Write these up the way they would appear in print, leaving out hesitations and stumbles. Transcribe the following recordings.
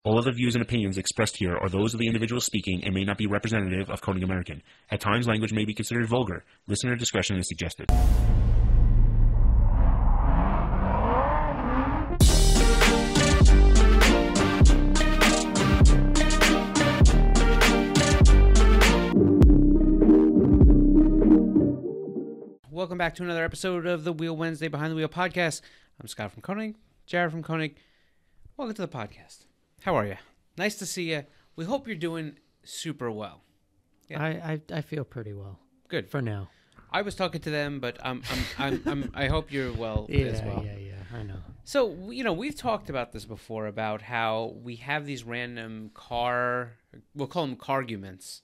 All of the views and opinions expressed here are those of the individual speaking and may not be representative of Koenig American. At times, language may be considered vulgar. Listener discretion is suggested. Welcome back to another episode of the Wheel Wednesday Behind the Wheel podcast. I'm Scott from Koenig, Jared from Koenig. Welcome to the podcast. How are you? Nice to see you. We hope you're doing super well. Yeah. I feel pretty well. Good for now. I was talking to them, but I hope you're well as well. Yeah. I know. So we've talked about this before about how we have these random we'll call them carguments.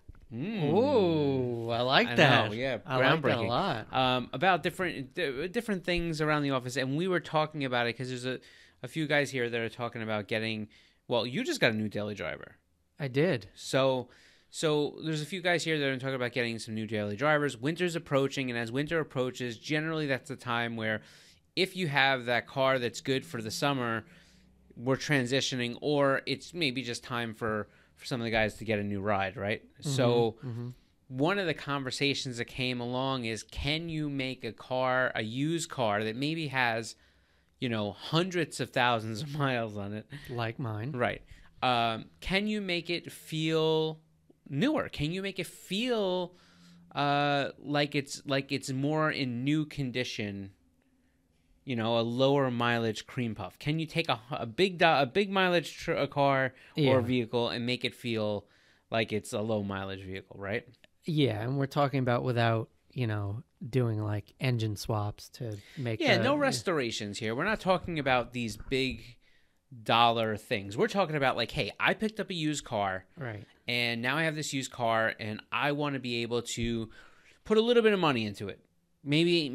Ooh, I like that. Know, yeah, I like that a lot. About different things around the office, and we were talking about it because there's a few guys here that are talking about getting. Well, you just got a new daily driver. I did. So there's a few guys here that are talking about getting some new daily drivers. Winter's approaching, and as winter approaches, generally that's the time where if you have that car that's good for the summer, we're transitioning, or it's maybe just time for some of the guys to get a new ride, right? Mm-hmm, so one of the conversations that came along is, can you make a used car that maybe has, hundreds of thousands of miles on it? Like mine. Right. Can you make it feel newer? Can you make it feel like it's more in new condition? A lower mileage cream puff. Can you take a big mileage car or vehicle and make it feel like it's a low mileage vehicle, right? Yeah, and we're talking about without doing like engine swaps to make. Yeah, no restorations here. We're not talking about these big dollar things. We're talking about like, hey, I picked up a used car, right? And now I have this used car, and I want to be able to put a little bit of money into it. Maybe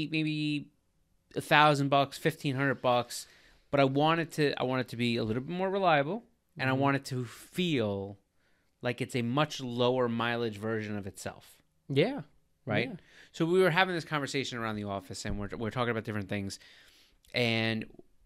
$1,000, $1,500, but I want it to be a little bit more reliable, and I want it to feel like it's a much lower mileage version of itself. Yeah. Right. Yeah. So we were having this conversation around the office, and we're talking about different things, and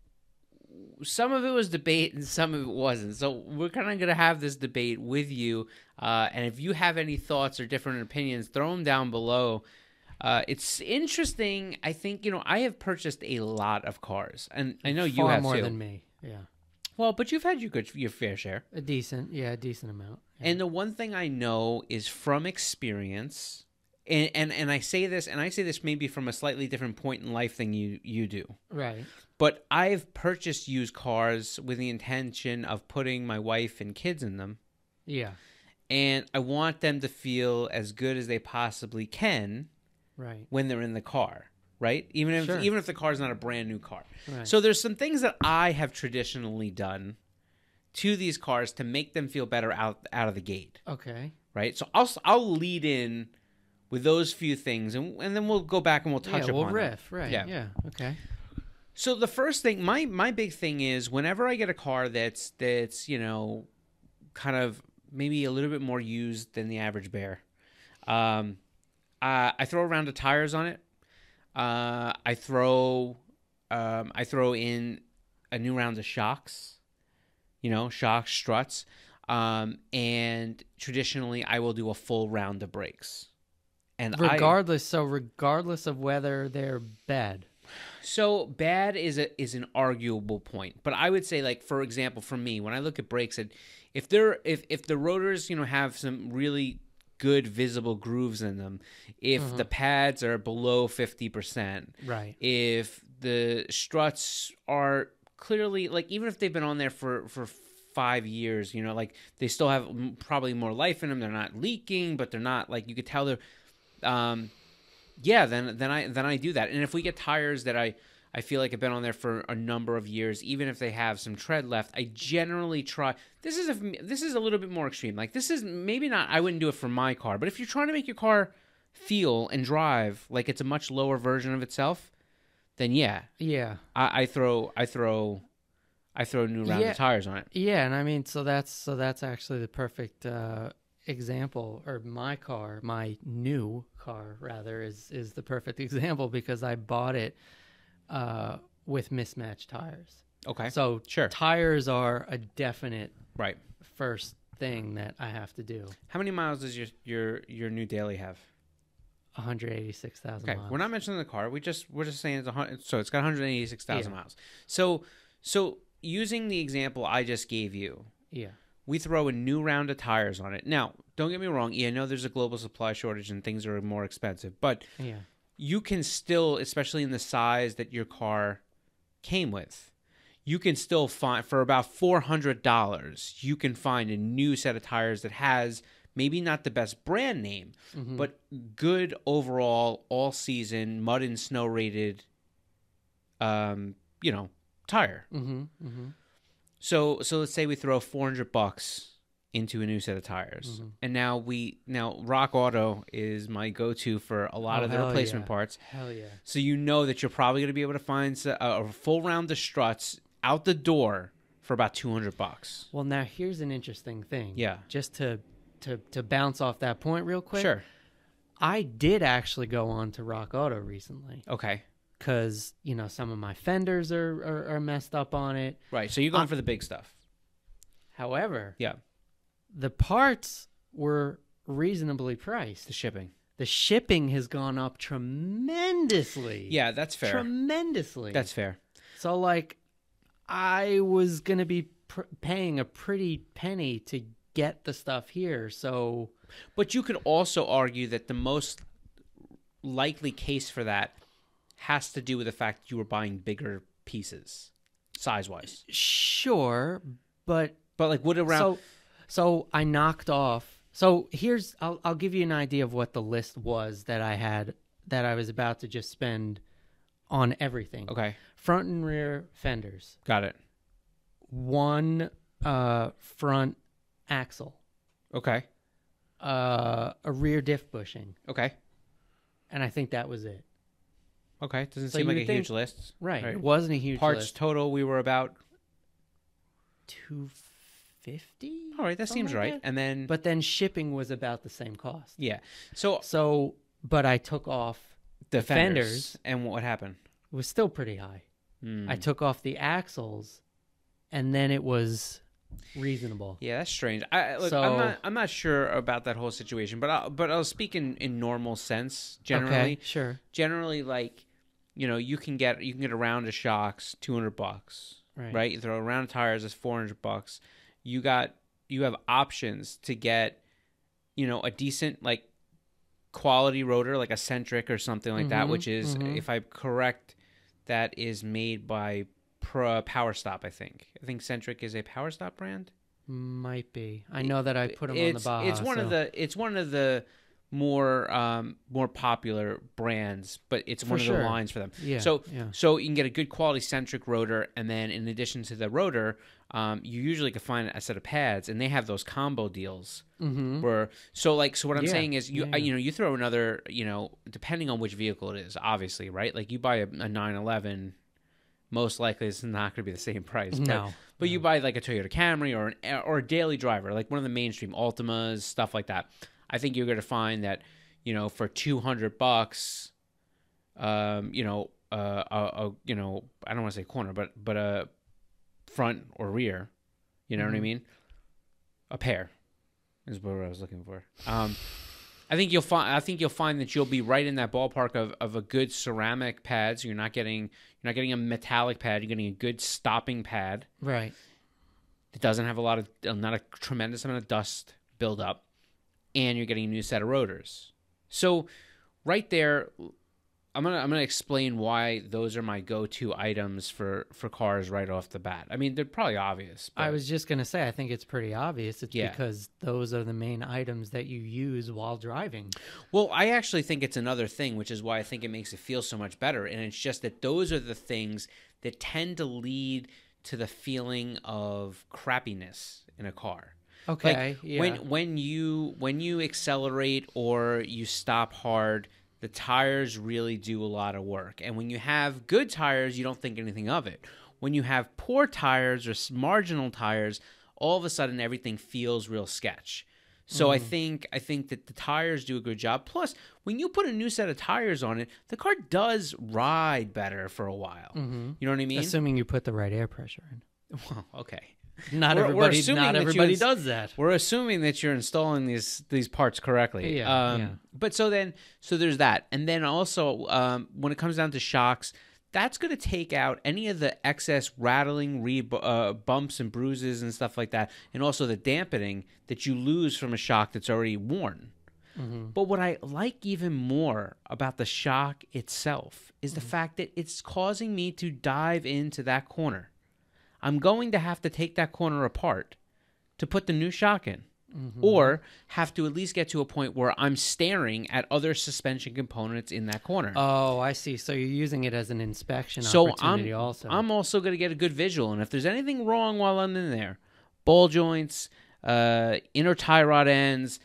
some of it was debate and some of it wasn't. So we're kind of going to have this debate with you, and if you have any thoughts or different opinions, throw them down below. It's interesting. I think, I have purchased a lot of cars, and I know you have more too. than me. Yeah. Well, but you've had your fair share. A decent amount. Yeah. And the one thing I know is from experience, and I say this maybe from a slightly different point in life than you do. Right. But I've purchased used cars with the intention of putting my wife and kids in them. Yeah. And I want them to feel as good as they possibly can. Right. When they're in the car, right? Even if the car is not a brand new car. Right. So there's some things that I have traditionally done to these cars to make them feel better out of the gate. Okay. Right? So I'll lead in with those few things, and then we'll go back and we'll touch upon we'll riff, them. right? Yeah. Okay. So the first thing, my big thing is whenever I get a car that's kind of maybe a little bit more used than the average bear, I throw a round of tires on it. I throw in a new round of shocks, shocks, struts, and traditionally I will do a full round of brakes. And regardless of whether they're bad. So bad is an arguable point, but I would say, like, for example, for me, when I look at brakes, if the rotors have some really good visible grooves in them, if the pads are below 50%, right, if the struts are clearly, like, even if they've been on there for 5 years, like, they still have probably more life in them, they're not leaking, but they're not, like, you could tell they're then I do that. And if we get tires that I feel like have been on there for a number of years, even if they have some tread left, I generally try. This is a little bit more extreme. Like, this is maybe not. I wouldn't do it for my car, but if you're trying to make your car feel and drive like it's a much lower version of itself, then yeah, I throw a new round of tires on it. Yeah, and I mean, so that's actually the perfect example, or my new car rather is the perfect example, because I bought it with mismatched tires. Okay. So Sure. tires are a definite Right. first thing that I have to do. How many miles does your new daily have? 186,000 Okay, miles. we're not mentioning the car. We're just saying it's 100. So it's got 186,000 Yeah. miles. So using the example I just gave you, Yeah. we throw a new round of tires on it. Now, don't get me wrong. Yeah, I know there's a global supply shortage and things are more expensive, but Yeah. you can still, especially in the size that your car came with, you can still find for about $400. You can find a new set of tires that has maybe not the best brand name, but good overall, all season, mud and snow rated, tire. Mm-hmm. Mm-hmm. So let's say we throw $400 into a new set of tires, and now Rock Auto is my go-to for a lot of the hell replacement yeah. parts. Hell yeah. So you know that you're probably going to be able to find a full round of struts out the door for about $200. Well, now here's an interesting thing. Yeah. Just to bounce off that point real quick. Sure. I did actually go on to Rock Auto recently Okay. because, some of my fenders are messed up on it. Right. So you're going for the big stuff. However, Yeah. the parts were reasonably priced. The shipping. The shipping has gone up tremendously. Yeah, that's fair. Tremendously. That's fair. So, I was going to be paying a pretty penny to get the stuff here. So, But you could also argue that the most likely case for that has to do with the fact that you were buying bigger pieces, size-wise. sure, but But would around so I knocked off. So here's I'll give you an idea of what the list was that I had that I was about to just spend on everything. Okay, Front and rear fenders, got it. one front axle, Okay, a rear diff bushing, okay, and I think that was it. okay. Doesn't So seem you like a would think- huge list. Right. It wasn't a huge Parts list. total, we were about. 250. All right, that Something seems like right. that. And then, But then shipping was about the same cost. yeah. So So, but I took off. the fenders- fenders, and what happened? It was still pretty high. Hmm. I took off the axles, and then it was reasonable. Yeah, that's strange. Look, So- I'm not sure about that whole situation, but I'll speak in normal sense. Generally, Okay, sure. generally, you can get a round of shocks, $200, right? You throw a round of tires, that's $400. You have options to get, a decent quality rotor, like a Centric or something like that, which is, if I'm correct, that is made by Power Stop. I think Centric is a Power Stop brand. Might be. I know that I put them on the Baja. It's one of the more popular brands, but it's one of sure. the lines for them. Yeah, So yeah. so you can get a good quality Centric rotor, and then in addition to the rotor, you usually can find a set of pads, and they have those combo deals. Mm-hmm. Where so what I'm Yeah, saying is yeah. you throw another depending on which vehicle it is, obviously, right? Like you buy a 911. Most likely, it's not going to be the same price. But you buy like a Toyota Camry or a daily driver, like one of the mainstream Altimas, stuff like that. I think you're going to find that, for $200, I don't want to say corner, but a front or rear, you know what I mean? A pair is what I was looking for. I think you'll find that you'll be right in that ballpark of a good ceramic pad. So you're not getting a metallic pad. You're getting a good stopping pad. Right. It doesn't have not a tremendous amount of dust buildup, and you're getting a new set of rotors. So right there, I'm gonna explain why those are my go-to items for cars right off the bat. I mean, they're probably obvious. But I was just going to say, I think it's pretty obvious. It's Yeah. because those are the main items that you use while driving. Well, I actually think it's another thing, which is why I think it makes it feel so much better. And it's just that those are the things that tend to lead to the feeling of crappiness in a car. Okay. Yeah. When you accelerate or you stop hard, the tires really do a lot of work. And when you have good tires, you don't think anything of it. When you have poor tires or marginal tires, all of a sudden everything feels real sketch. So I think that the tires do a good job. Plus, when you put a new set of tires on it, the car does ride better for a while. You know what I mean? Assuming you put the right air pressure in. Well, okay. Not We're everybody. assuming Not that you everybody ins- does that. We're assuming that you're installing these parts correctly. Yeah. But so there's that, and then also when it comes down to shocks, that's going to take out any of the excess rattling, bumps and bruises and stuff like that, and also the dampening that you lose from a shock that's already worn. But what I like even more about the shock itself is the fact that it's causing me to dive into that corner. I'm going to have to take that corner apart to put the new shock in, or have to at least get to a point where I'm staring at other suspension components in that corner. Oh, I see. So you're using it as an inspection So opportunity also. I'm also going to get a good visual, and if there's anything wrong while I'm in there, ball joints, inner tie rod ends,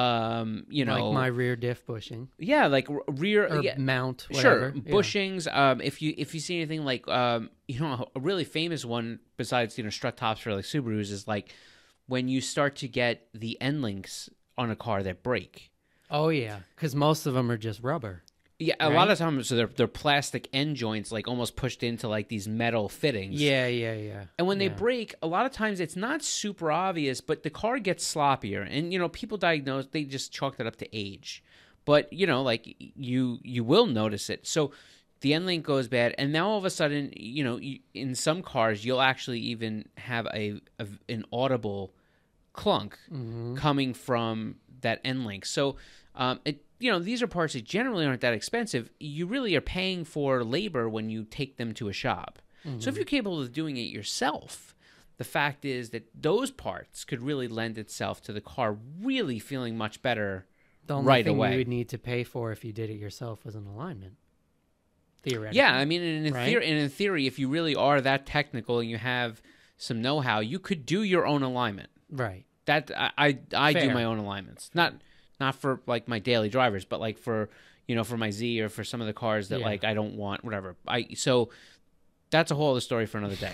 like my rear diff bushing yeah, like rear or yeah, mount, sure, whatever. Yeah. bushings. If you see anything like a really famous one besides strut tops for like Subarus is like when you start to get the end links on a car that break. Oh yeah, because most of them are just rubber. Yeah, a lot of times, so they're plastic end joints, like almost pushed into like these metal fittings. Yeah. And when they break, a lot of times it's not super obvious, but the car gets sloppier. And people diagnose, they just chalked it up to age. But like you will notice it. So the end link goes bad, and now all of a sudden, in some cars you'll actually even have an audible clunk coming from that end link. So these are parts that generally aren't that expensive. You really are paying for labor when you take them to a shop. So if you're capable of doing it yourself, the fact is that those parts could really lend itself to the car really feeling much better The only right thing away. you would need to pay for if you did it yourself was an alignment. Theoretically. Yeah, I mean, in Right? theory, if you really are that technical and you have some know-how, you could do your own alignment. Right. That I do Fair. my own alignments, not for like my daily drivers, but like for for my Z or for some of the cars that Yeah. like I don't want, whatever. So that's a whole other story for another day.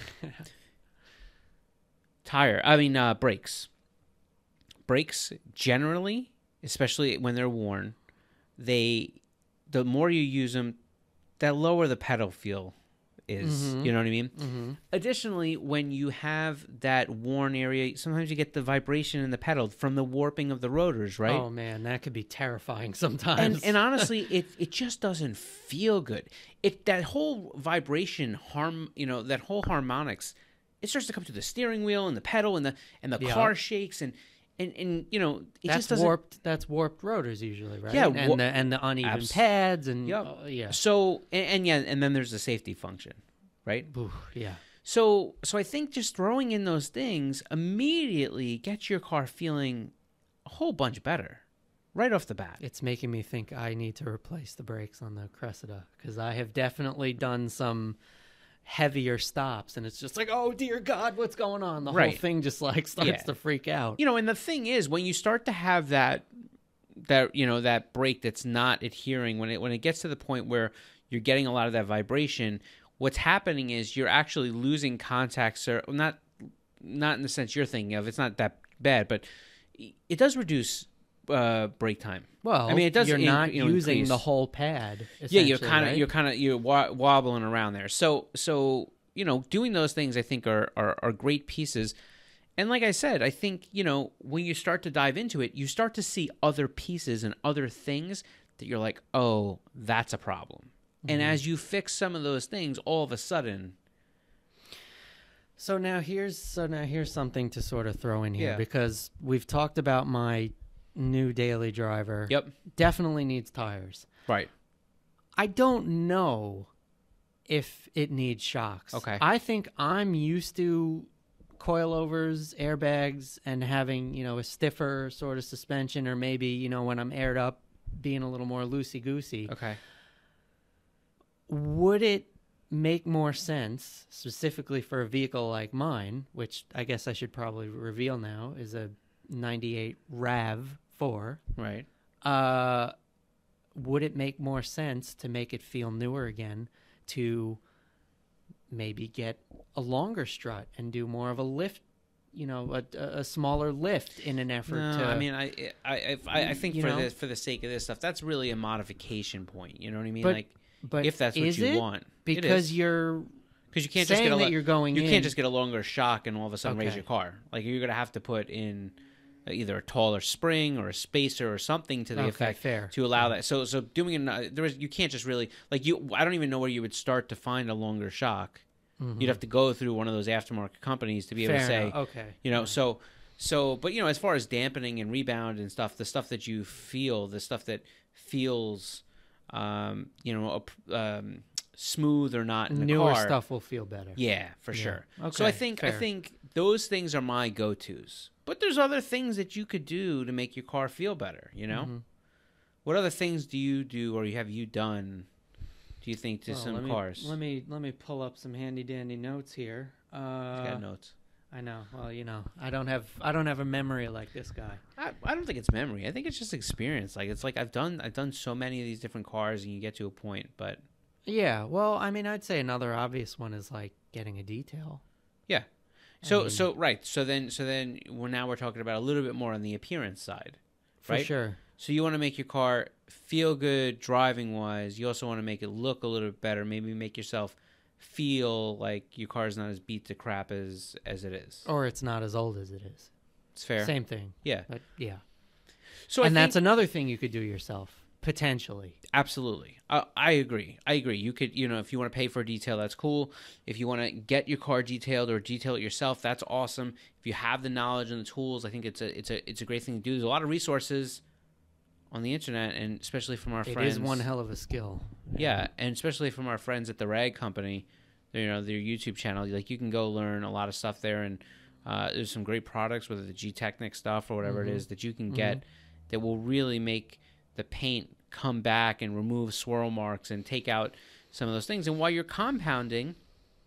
Brakes. Brakes generally, especially when they're worn, the more you use them, the lower the pedal feel is. You know what I mean? Additionally, when you have that worn area, sometimes you get the vibration in the pedal from the warping of the rotors, right? Oh man, that could be terrifying sometimes. And honestly, it just doesn't feel good. That whole vibration that whole harmonics, it starts to come through the steering wheel and the pedal and the Yeah. car shakes and it that's just doesn't. warped. That's warped rotors usually, right? Yeah, and the uneven pads and Yep. yeah. So and then there's the safety function, right? Ooh, yeah. So I think just throwing in those things immediately gets your car feeling a whole bunch better right off the bat. It's making me think I need to replace the brakes on the Cressida because I have definitely done some heavier stops and it's just like, oh dear God, what's going on? The whole Right. thing just like starts Yeah. to freak out. And the thing is, when you start to have that brake that's not adhering, when it gets to the point where you're getting a lot of that vibration, what's happening is you're actually losing contact. Not in the sense you're thinking of. It's not that bad, but it does reduce brake time. Well, I mean, it does. You're not using increase. the whole pad. Yeah, you're essentially, kind right? of wobbling around there. So doing those things I think are great pieces. And like I said, I think when you start to dive into it, you start to see other pieces and other things that you're like, oh, that's a problem. And as you fix some of those things, all of a sudden, So now here's something to sort of throw in here Yeah. because we've talked about my new daily driver. yep, Definitely needs tires. right, I don't know if it needs shocks. Okay. I think I'm used to coilovers, airbags, and having, a stiffer sort of suspension or maybe, when I'm aired up, being a little more loosey-goosey. okay. Would it make more sense, specifically for a vehicle like mine, which I guess I should probably reveal now is a 98 RAV4, Right. would it make more sense to make it feel newer again to maybe get a longer strut and do more of a lift a smaller lift in an effort No, to. I mean, I think You for know? the sake of this stuff, that's really a modification point. You know what I mean? But- like, but if that's what is you it? want, Because you're because you can't just saying get that you're going you in. can't just get a longer shock and all of a sudden raise Okay. your car. Like you're gonna have to put in either a taller spring or a spacer or something to the Okay, effect fair. to allow that. So doing you can't just really like you. I don't even know where you would start to find a longer shock. You'd have to go through one of those aftermarket companies to be able to Fair say, enough. Okay. but as far as dampening and rebound and stuff, the stuff that you feel, the stuff that feels, smooth or not in the Newer car, stuff will feel better. yeah, for sure. So Okay, I think fair. those things are my go-tos. But there's other things that you could do to make your car feel better. You know, Mm-hmm. what other things do you do or have you done? Do you think to Well, some cars? Let me pull up some handy dandy notes here. He's got notes. I know. Well, I don't have a memory like this guy. I don't think it's memory. I think it's just experience. Like it's like I've done so many of these different cars, and you get to a point. But Yeah. Well, I mean, I'd say another obvious one is like getting a detail. yeah, so right. So then we're talking about a little bit more on the appearance side, For right? sure. So you want to make your car feel good driving wise. You also want to make it look a little bit better. Maybe make yourself feel like your car's not as beat to crap as it is. Or it's not as old as it is. It's fair. Same thing. Yeah. But yeah. So And that's think, another thing you could do yourself, potentially. absolutely. I agree. You could, if you want to pay for a detail, that's cool. If you want to get your car detailed or detail it yourself, that's awesome. If you have the knowledge and the tools, I think it's a great thing to do. There's a lot of resources on the internet, and especially from our It friends. is one hell of a skill. Yeah, and especially from our friends at the Rag Company, their YouTube channel. Like you can go learn a lot of stuff there, and there's some great products, whether the G-Technic stuff or whatever it is that you can get, that will really make the paint come back and remove swirl marks and take out some of those things. And while you're compounding,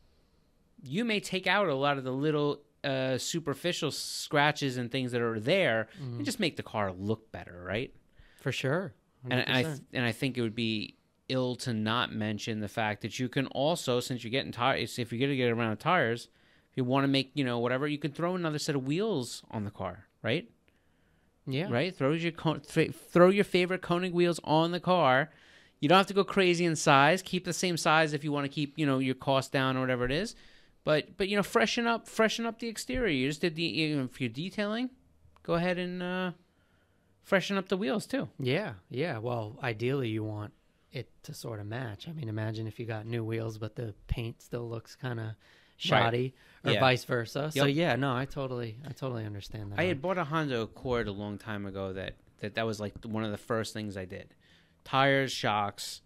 you may take out a lot of the little superficial scratches and things that are there, and just make the car look better, right? For sure. 100%. And I think it would be ill to not mention the fact that you can also, since you're getting tires, if you're going to get around tires, if you want to make whatever, you could throw another set of wheels on the car, right? Yeah. Right. Throw your favorite Koenig wheels on the car. You don't have to go crazy in size. Keep the same size if you want to keep your cost down or whatever it is. But freshen up the exterior. You just did if you're detailing, go ahead and freshen up the wheels too. Yeah. Yeah. Well, ideally, you want it to sort of match. I mean, imagine if you got new wheels, but the paint still looks kind of shoddy, or Yeah. vice versa. So Yep. yeah, no, I totally understand that. I had bought a Honda Accord a long time ago that was like one of the first things I did. Tires, shocks,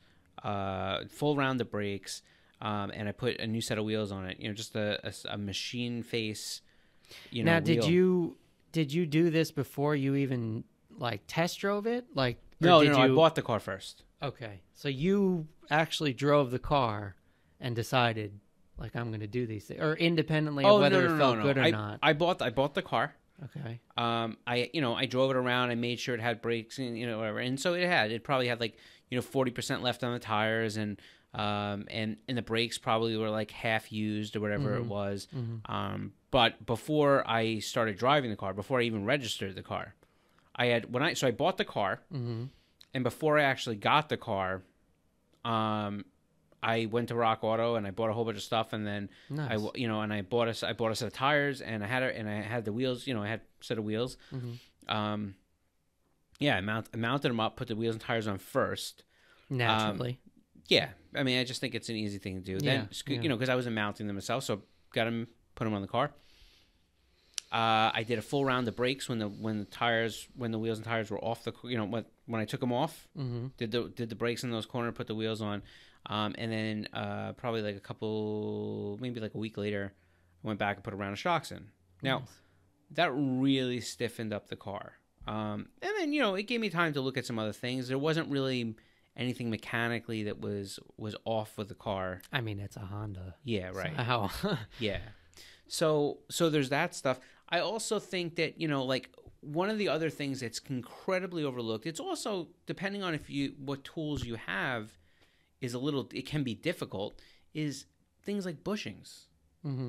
full round of brakes, and I put a new set of wheels on it. Just a machine face. Now, wheel. did you do this before you even like test drove it? Like No, did I you- bought the car first. Okay, so you actually drove the car and decided, like, I'm going to do these things, or independently of whether it felt good or not. I bought the car. Okay. I drove it around. I made sure it had brakes and whatever, and so it probably had like 40% left on the tires, and the brakes probably were like half used or whatever it was. But before I started driving the car, before I even registered the car, I bought the car, and before I actually got the car, I went to Rock Auto and I bought a whole bunch of stuff, and then Nice. I bought a set of tires, and I had the wheels, I had a set of wheels. I mounted them up, put the wheels and tires on first. Naturally. Yeah, I mean, I just think it's an easy thing to do. Then, because I wasn't mounting them myself, so got them, put them on the car. I did a full round of brakes when the wheels and tires were off the, when I took them off. Did the brakes in those corners, put the wheels on, and then probably like maybe like a week later, I went back and put a round of shocks in. Now, that really stiffened up the car. And then it gave me time to look at some other things. There wasn't really anything mechanically that was off with the car. I mean, it's a Honda. Yeah, right. So how? Yeah. So there's that stuff. I also think that, like one of the other things that's incredibly overlooked, it's also depending on what tools you have it can be difficult, is things like bushings.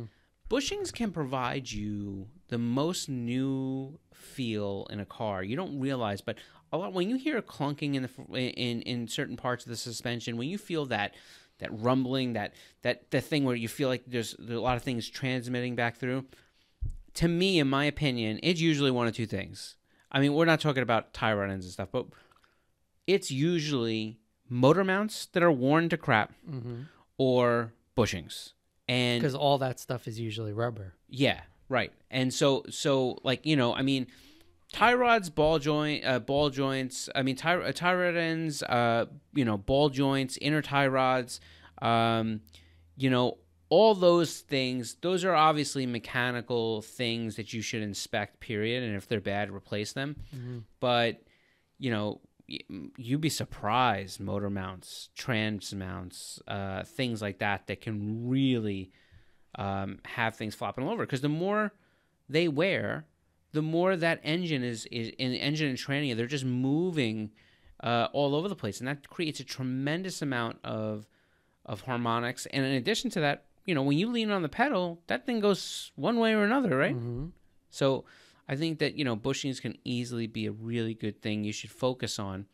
Bushings can provide you the most new feel in a car. You don't realize, but a lot when you hear a clunking in certain parts of the suspension, when you feel that rumbling, that thing where you feel like there's a lot of things transmitting back through. To me, in my opinion, it's usually one of two things. I mean, we're not talking about tie rod ends and stuff, but it's usually motor mounts that are worn to crap or bushings. And Because all that stuff is usually rubber. yeah, right. And so like, you know, I mean, tie rods, ball joints, I mean, tie rod ends, you know, ball joints, inner tie rods, you know, all those things, those are obviously mechanical things that you should inspect, period. And if they're bad, replace them. But, you know, you'd be surprised, motor mounts, trans mounts, things like that can really have things flopping all over. Because the more they wear, the more that engine is in engine and tranny, they're just moving all over the place, and that creates a tremendous amount of harmonics. And in addition to that, you know, when you lean on the pedal, that thing goes one way or another, right? So I think that, you know, bushings can easily be a really good thing you should focus on.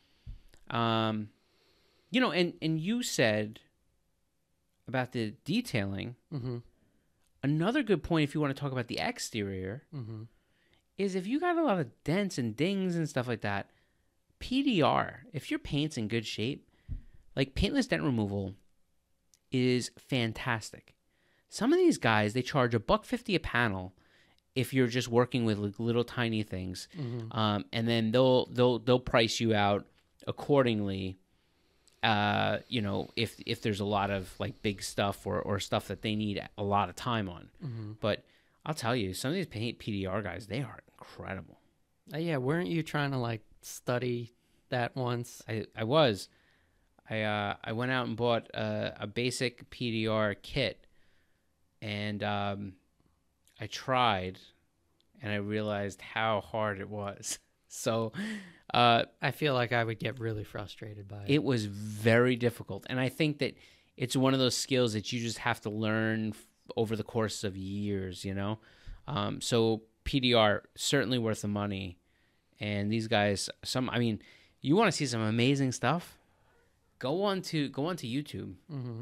You know, and you said about the detailing. Another good point, if you want to talk about the exterior, is if you got a lot of dents and dings and stuff like that, PDR, if your paint's in good shape, like paintless dent removal is fantastic. Some of these guys, they charge $150 a panel if you're just working with like little tiny things, and then they'll price you out accordingly. You know, if there's a lot of like big stuff or stuff that they need a lot of time on. But I'll tell you, some of these PDR guys, they are incredible. Yeah, weren't you trying to like study that once? I was. I went out and bought a basic PDR kit, and I tried, and I realized how hard it was. So I feel like I would get really frustrated by it. it was very difficult, and I think that it's one of those skills that you just have to learn over the course of years, you know. So PDR certainly worth the money, and these guys, I mean, you want to see some amazing stuff? Go on to YouTube,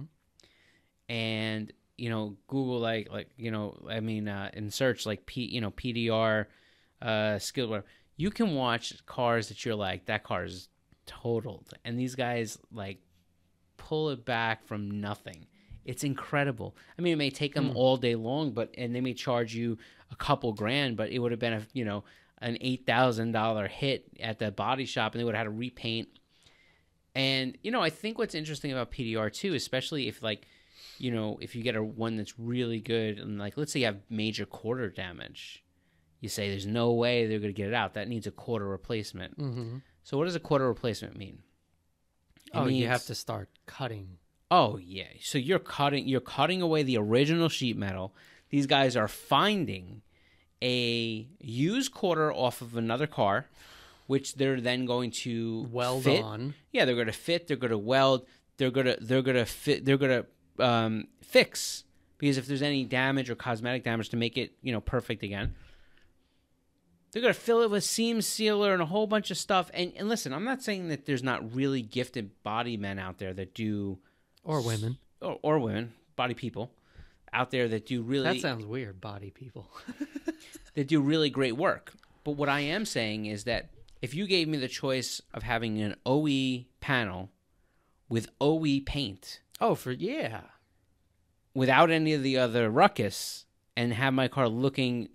and you know, Google like you know, I mean, and search like PDR skill, whatever. You can watch cars that you're like, that car is totaled, and these guys like pull it back from nothing. It's incredible. I mean, it may take them all day long, and they may charge you a couple grand, but it would have been an $8,000 hit at the body shop, and they would have had to repaint. And you know, I think what's interesting about PDR too, especially if like, you know, if you get one that's really good, and like let's say you have major quarter damage, you say there's no way they're going to get it out. That needs a quarter replacement. So what does a quarter replacement mean? You have to start cutting. Oh yeah, so you're cutting away the original sheet metal. These guys are finding a used quarter off of another car, which they're then going to Weld fit. on. Yeah, they're going to fit. They're going to weld. They're going to fit. They're going to fix, because if there's any damage or cosmetic damage, to make it, you know, perfect again. They're going to fill it with seam sealer and a whole bunch of stuff. And listen, I'm not saying that there's not really gifted body men out there that do... Or women. Or women, body people out there that do really... That sounds weird, body people. that do really great work. But what I am saying is that if you gave me the choice of having an OE panel with OE paint... Yeah. Without any of the other ruckus, and have my car looking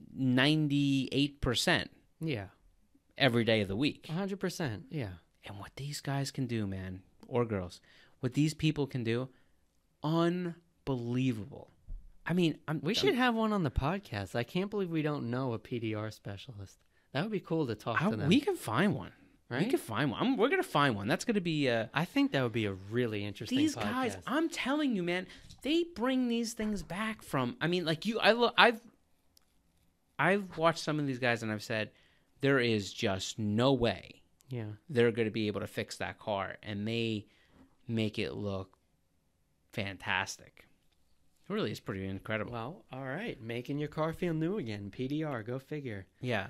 98% Yeah. every day of the week. 100%. Yeah. And what these guys can do, man, or girls, what these people can do, unbelievable. I mean, we should have one on the podcast. I can't believe we don't know a PDR specialist. That would be cool to talk to them. We can find one. Right? We can find one. We're going to find one. That's going to be... I think that would be a really interesting these podcast. guys, I'm telling you, man, they bring these things back from... I mean, like I've watched some of these guys, and I've said, there is just no way they're going to be able to fix that car, and they make it look fantastic. It really is pretty incredible. Well, all right, making your car feel new again. PDR, go figure. Yeah.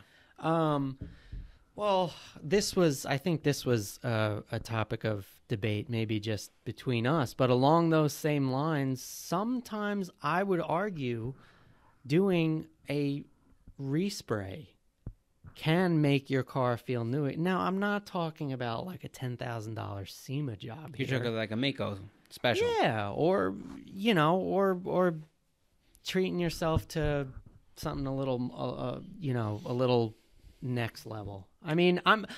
Well, I think this was a topic of debate, maybe just between us, but along those same lines, sometimes I would argue doing a respray can make your car feel new. Now, I'm not talking about like a $10,000 SEMA job. You're here. talking like a Mako special. Yeah, or or treating yourself to something a little, a little next level. I mean,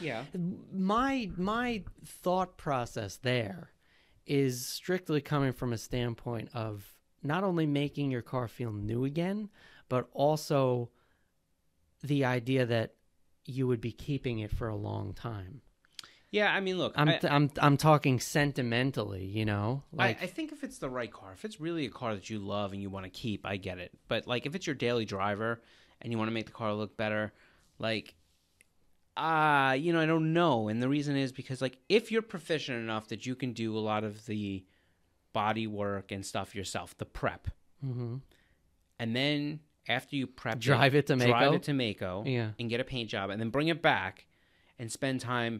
my thought process there is strictly coming from a standpoint of not only making your car feel new again, but also the idea that you would be keeping it for a long time. Yeah, I mean, look, I'm talking sentimentally, like I think if it's the right car, if it's really a car that you love and you want to keep, I get it. But like, if it's your daily driver and you want to make the car look better, like, I don't know. And the reason is because, like, if you're proficient enough that you can do a lot of the body work and stuff yourself, the prep, mm-hmm. and then after you prep, drive it to Mako, yeah, and get a paint job, and then bring it back and spend time,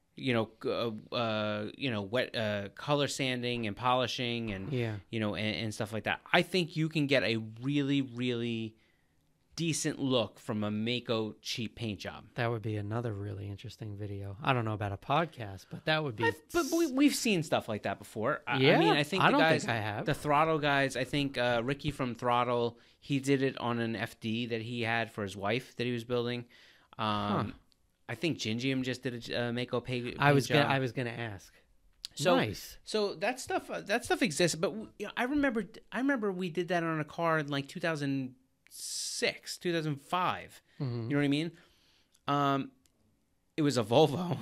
wet color sanding and polishing and and stuff like that. I think you can get a really, really decent look from a Mako cheap paint job. That would be another really interesting video. I don't know about a podcast, but that would be. But we've seen stuff like that before. Yeah, I mean, I think I the don't guys, think I have. The Throttle guys. I think Ricky from Throttle, he did it on an FD that he had for his wife that he was building. I think Gingium just did a Mako paint job. I was gonna ask. So nice. So that stuff exists. But I remember we did that on a car in like 2006, 2005. Mm-hmm. You know what I mean? It was a Volvo.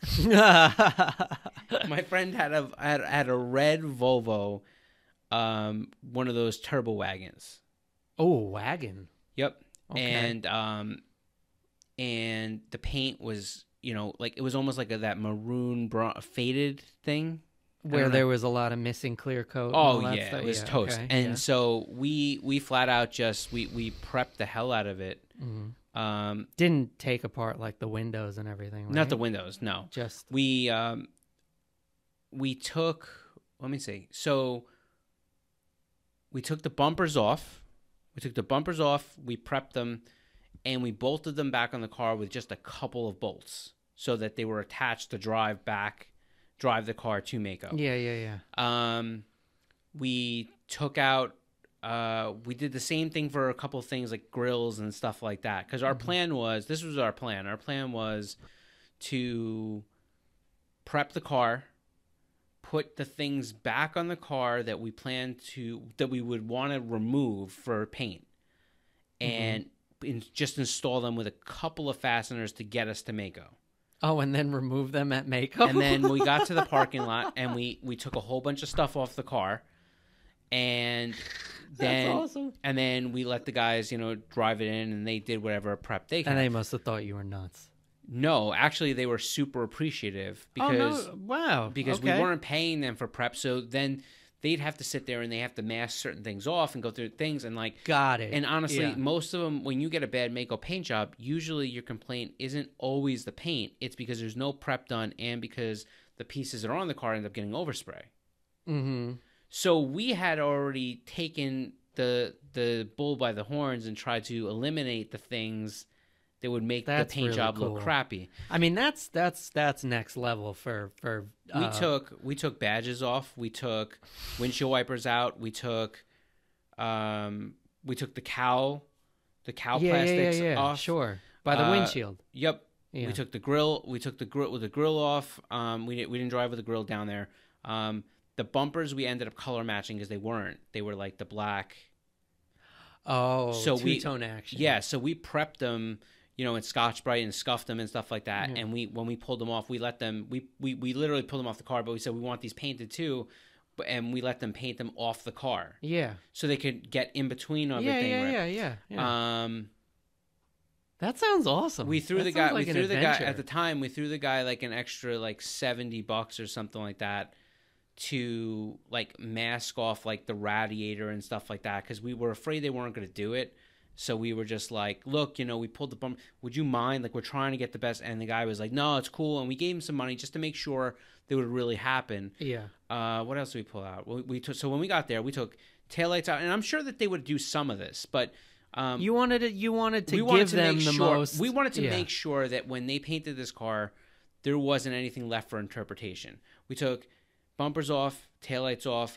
My friend had a red Volvo, one of those turbo wagons. Oh, wagon. Yep. Okay. And the paint was, like, it was almost like that maroon faded thing. Where there was a lot of missing clear coat. Oh, and all that yeah, stuff. it was Yeah, toast. okay, And yeah. so we flat out just, we prepped the hell out of it. Mm-hmm. Didn't take apart like the windows and everything, right? Not the windows, no. Just We took, let me see. So we took the bumpers off. We prepped them, and we bolted them back on the car with just a couple of bolts so that they were attached to drive the car to Mako. Yeah. We took out, we did the same thing for a couple of things like grills and stuff like that. Because our plan was, this was our plan. Our plan was to prep the car, put the things back on the car that we would want to remove for paint, and just install them with a couple of fasteners to get us to Mako. Oh, and then remove them at Mako? And then we got to the parking lot, and we took a whole bunch of stuff off the car, and then That's awesome. And then we let the guys, drive it in, and they did whatever prep they could. And they must have thought you were nuts. No, actually, they were super appreciative because wow, because okay. we weren't paying them for prep, so then they'd have to sit there and they have to mask certain things off and go through things and like. Got it. And honestly, Yeah. most of them, when you get a bad Mako paint job, usually your complaint isn't always the paint. It's because there's no prep done and because the pieces that are on the car end up getting overspray. Mm-hmm. So we had already taken the bull by the horns and tried to eliminate the things that would make the paint really job cool. look crappy. I mean, that's next level for. We took badges off. We took windshield wipers out. We took the cowl plastics off. Sure, by the windshield. Yep. Yeah. We took the grill. We took the grill off. We didn't drive with the grill down there. The bumpers we ended up color matching because they weren't. They were like the black. Oh, so two-tone action. Yeah, so we prepped them, in Scotch-Brite and scuffed them and stuff like that. Yeah. And when we pulled them off, we let them. We literally pulled them off the car, but we said we want these painted too, and we let them paint them off the car. Yeah. So they could get in between everything. Yeah. That sounds awesome. We threw the guy. Like we threw the guy at the time. We threw the guy like an extra like $70 or something like that to like mask off like the radiator and stuff like that because we were afraid they weren't going to do it. So we were just like, look, you know, we pulled the bumper. Would you mind? Like, we're trying to get the best. And the guy was like, no, it's cool. And we gave him some money just to make sure that would really happen. Yeah. What else did we pull out? We took. So when we got there, we took taillights out, and I'm sure that they would do some of this, but You wanted to give them the most. We wanted to make sure that when they painted this car, there wasn't anything left for interpretation. We took bumpers off, taillights off.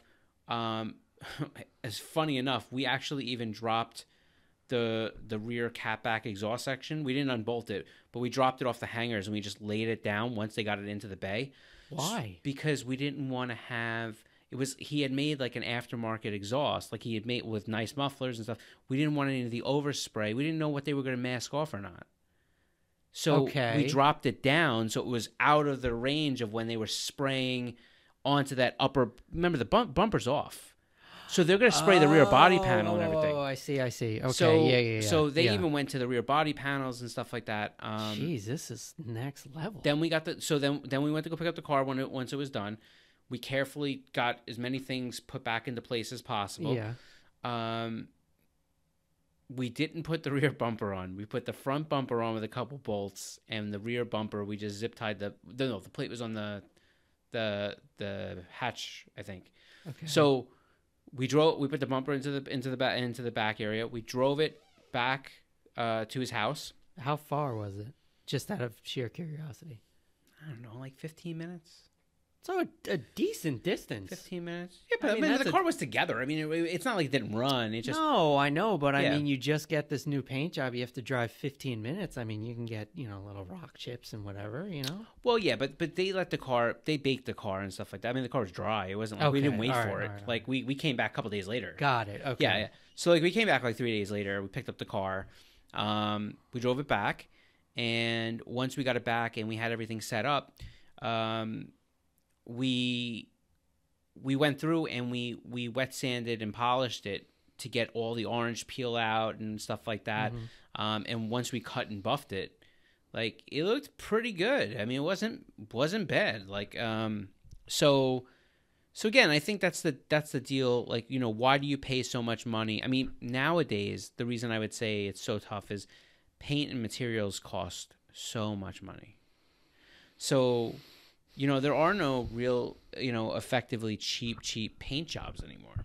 As funny enough, we actually even dropped the rear catback exhaust section. We didn't unbolt it, but we dropped it off the hangers and we just laid it down once they got it into the bay. Why? Because we didn't want to have he had made like an aftermarket exhaust, like he had made with nice mufflers and stuff. We didn't want any of the overspray. We didn't know what they were going to mask off or not. So we dropped it down so it was out of the range of when they were spraying onto that upper. Remember, the bumper's off. So they're going to spray the rear body panel and everything. Oh, I see. Okay, so, yeah. So they even went to the rear body panels and stuff like that. Jeez, this is next level. Then we got then we went to go pick up the car once it was done. We carefully got as many things put back into place as possible. Yeah. We didn't put the rear bumper on. We put the front bumper on with a couple bolts, and the rear bumper we just zip tied the plate was on the hatch, I think. Okay. So we put the bumper into the back area. We drove it back to his house. How far was it? Just out of sheer curiosity. I don't know, like 15 minutes. So a decent distance. 15 minutes. Yeah, but I mean the car was together. I mean, it's not like it didn't run. It just No, I know, but I mean, you just get this new paint job. You have to drive 15 minutes. I mean, you can get, little rock chips and whatever, Well, yeah, but they baked the car and stuff like that. I mean, the car was dry. It wasn't like we didn't wait for it. Right. Like we came back a couple days later. Got it. Okay. Yeah. So like we came back like 3 days later. We picked up the car. We drove it back, and once we got it back and we had everything set up, we went through and we wet sanded and polished it to get all the orange peel out and stuff like that. Mm-hmm. And once we cut and buffed it, like it looked pretty good. I mean, it wasn't bad. Like so again, I think that's the deal. Like, why do you pay so much money? I mean, nowadays the reason I would say it's so tough is paint and materials cost so much money. So there are no real, effectively cheap paint jobs anymore.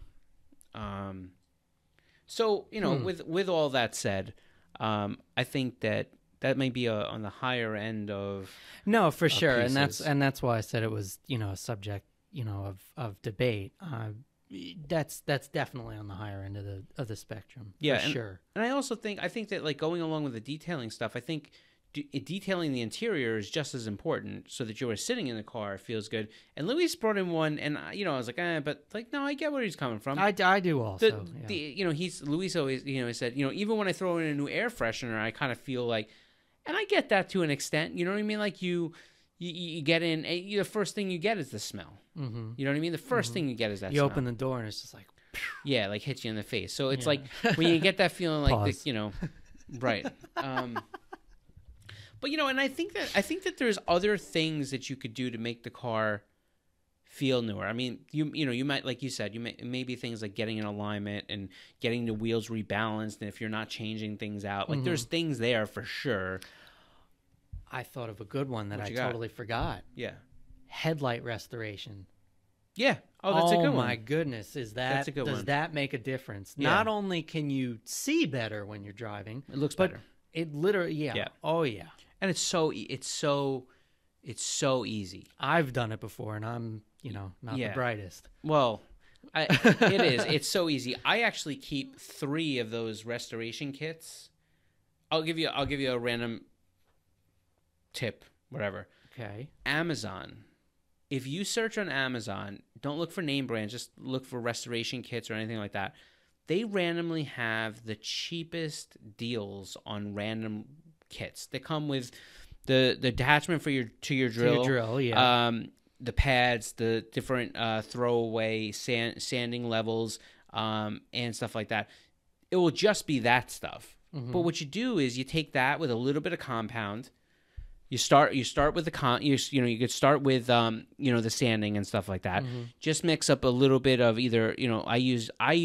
So, with all that said, I think that may be on the higher end of no, for sure, pieces. and that's why I said it was a subject of debate. That's definitely on the higher end of the spectrum. Yeah, for sure. And I think that like going along with the detailing stuff, I think detailing the interior is just as important so that you are sitting in the car feels good. And Luis brought in one, and I was like, but like, no, I get where he's coming from. I do also. Luis always said, even when I throw in a new air freshener, I kind of feel like, and I get that to an extent. You know what I mean? Like you get in, the first thing you get is the smell. Mm-hmm. You know what I mean? The first thing you get is that. You smell. open the door and it's just like, yeah, like hits you in the face. So it's like when you get that feeling like right. But and I think that there's other things that you could do to make the car feel newer. I mean, you might, like you said, maybe things like getting an alignment and getting the wheels rebalanced, and if you're not changing things out, like there's things there for sure. I thought of a good one that I totally forgot. Yeah. Headlight restoration. Yeah. Oh, that's a good one. Oh my goodness, does that make a difference? Yeah. Not only can you see better when you're driving, It looks better. It literally, yeah. Oh yeah. And it's so easy. I've done it before, and I'm, not the brightest. Well, it is. It's so easy. I actually keep 3 of those restoration kits. I'll give you a random tip, whatever. Okay. Amazon. If you search on Amazon, don't look for name brands, just look for restoration kits or anything like that. They randomly have the cheapest deals on random kits. They come with the attachment for your drill. Yeah. The pads, the different throwaway sanding levels, and stuff like that. It will just be that stuff. Mm-hmm. But what you do is you take that with a little bit of compound, You start with the you could start with the sanding and stuff like that. Just mix up a little bit of either, I use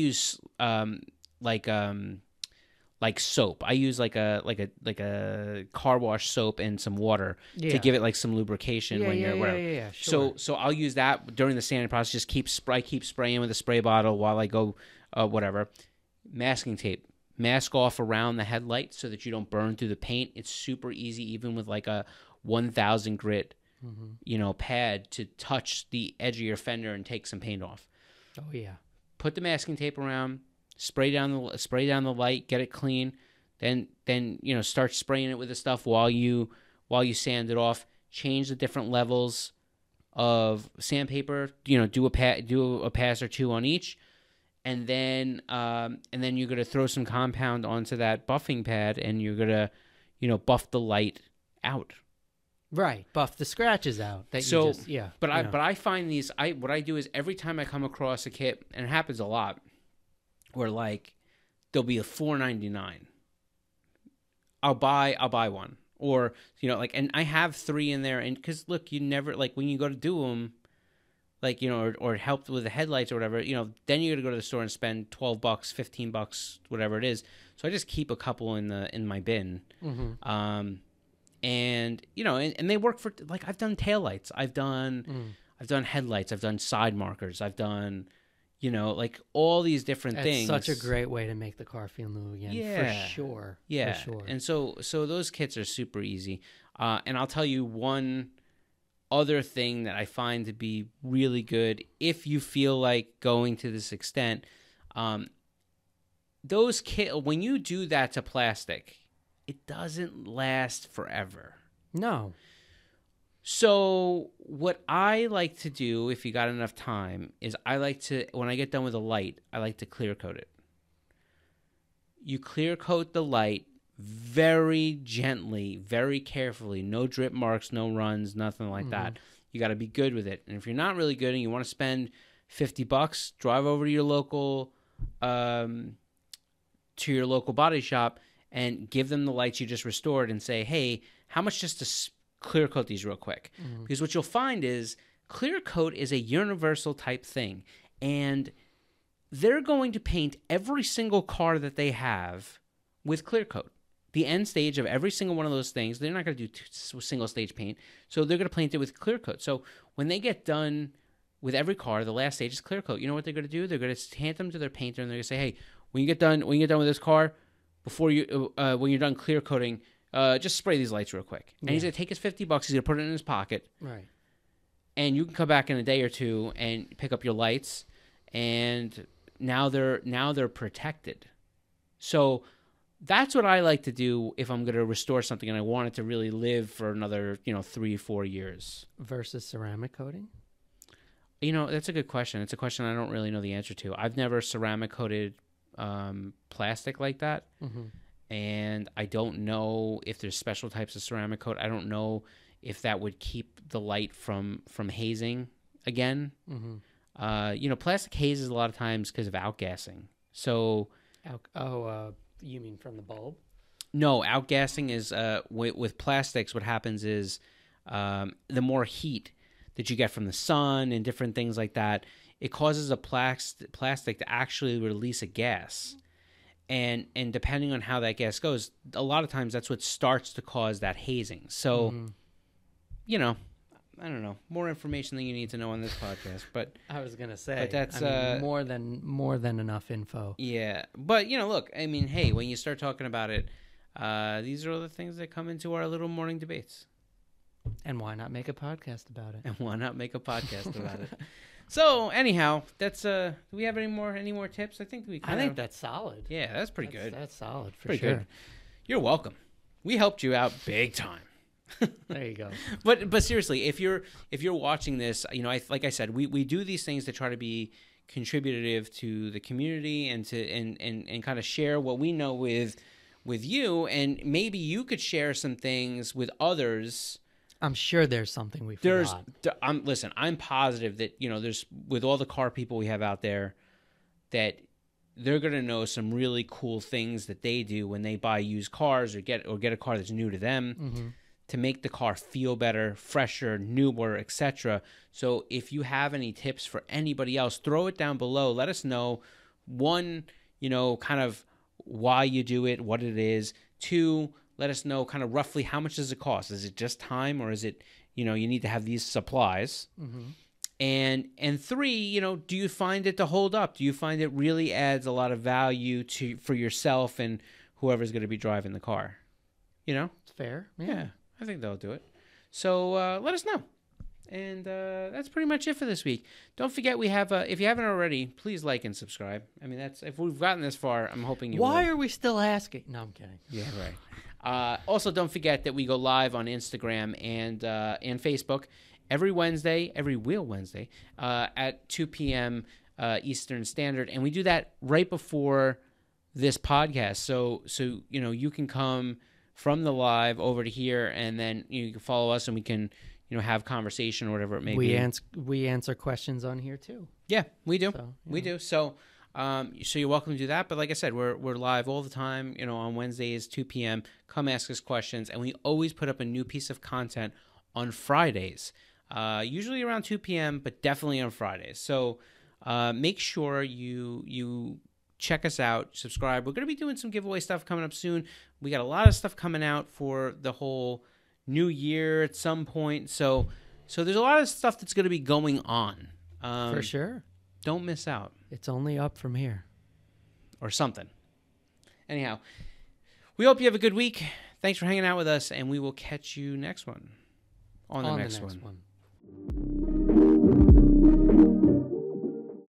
like soap. I use like a car wash soap and some water to give it like some lubrication when you're whatever. Yeah, sure. So I'll use that during the sanding process. Just keep spraying with a spray bottle while I go whatever. Masking tape. Mask off around the headlight so that you don't burn through the paint. It's super easy, even with like a 1000 grit, pad, to touch the edge of your fender and take some paint off. Oh yeah. Put the masking tape around. Spray down the light. Get it clean. Then start spraying it with the stuff while you sand it off. Change the different levels of sandpaper. Do a pass or two on each. And then you're gonna throw some compound onto that buffing pad, and you're gonna, buff the light out. Right, buff the scratches out. But I find these. What I do is every time I come across a kit, and it happens a lot, where like there'll be a $4.99. I'll buy one, or and I have 3 in there, and because look, you never like when you go to do them. Like, or help with the headlights or whatever, then you got to go to the store and spend $12, $15, whatever it is. So I just keep a couple in my bin. And they work for, like, I've done taillights. I've done headlights. I've done side markers. I've done, like all these different things. That's such a great way to make the car feel new again. Yeah. For sure. Yeah. For sure. And so those kits are super easy. And I'll tell you one other thing that I find to be really good, if you feel like going to this extent, those when you do that to plastic, it doesn't last forever. No. So what I like to do, if you got enough time, is when I get done with a light, I like to clear coat it. You clear coat the light very gently, very carefully. No drip marks, no runs, nothing like that. You got to be good with it. And if you're not really good and you want to spend $50, drive over to your local body shop and give them the lights you just restored and say, hey, how much just to clear coat these real quick? Because what you'll find is clear coat is a universal type thing, and they're going to paint every single car that they have with clear coat. The end stage of every single one of those things, they're not going to do single stage paint, so they're going to paint it with clear coat. So when they get done with every car, the last stage is clear coat. You know what they're going to do? They're going to hand them to their painter, and they're going to say, "Hey, when you get done with this car, before you when you're done clear coating, just spray these lights real quick." And he's going to take his $50. He's going to put it in his pocket, right? And you can come back in a day or two and pick up your lights, and now they're protected. So that's what I like to do if I'm going to restore something and I want it to really live for another, 3-4 years. Versus ceramic coating? That's a good question. It's a question I don't really know the answer to. I've never ceramic coated plastic like that. And I don't know if there's special types of ceramic coat. I don't know if that would keep the light from hazing again. Plastic hazes a lot of times because of outgassing. So, you mean from the bulb? No, outgassing is with plastics. What happens is the more heat that you get from the sun and different things like that, it causes a plastic to actually release a gas. And depending on how that gas goes, a lot of times that's what starts to cause that hazing. So, I don't know, more information than you need to know on this podcast, but I was gonna say, but that's more than enough info. Yeah, but look, I mean, hey, when you start talking about it, these are all the things that come into our little morning debates. And why not make a podcast about it? So anyhow, that's do we have any more tips? I think that's solid. Yeah, that's pretty good. That's solid for pretty sure. Good. You're welcome. We helped you out big time. There you go. But seriously, if you're watching this, like I said, we do these things to try to be contributive to the community and to and kind of share what we know with you, and maybe you could share some things with others. I'm sure there's something we forgot. I'm positive that there's, with all the car people we have out there, that they're gonna know some really cool things that they do when they buy used cars or get a car that's new to them. to make the car feel better, fresher, newer, etc. So if you have any tips for anybody else, throw it down below. Let us know, one, kind of why you do it, what it is. Two, let us know kind of roughly how much does it cost. Is it just time, or is it, you need to have these supplies? Mm-hmm. And three, do you find it to hold up? Do you find it really adds a lot of value for yourself and whoever's going to be driving the car? It's fair. Yeah, I think they'll do it. So let us know. And that's pretty much it for this week. Don't forget, we have, if you haven't already, please like and subscribe. I mean, if we've gotten this far, I'm hoping you will. Why are we still asking? No, I'm kidding. Yeah, right. Also, don't forget that we go live on Instagram and Facebook every Wheel Wednesday at 2 p.m. Eastern Standard. And we do that right before this podcast. So you can come from the live over to here, and then you can follow us, and we can have conversation or whatever it may be. We answer questions on here too. Yeah, we do. So, We do. So you're welcome to do that. But like I said, we're live all the time. On Wednesdays 2 p.m. Come ask us questions, and we always put up a new piece of content on Fridays. Usually around 2 p.m., but definitely on Fridays. So make sure you check us out, subscribe. We're going to be doing some giveaway stuff coming up soon. We got a lot of stuff coming out for the whole new year at some point. So there's a lot of stuff that's going to be going on. For sure. Don't miss out. It's only up from here. Or something. Anyhow, we hope you have a good week. Thanks for hanging out with us, and we will catch you next one. On the next one.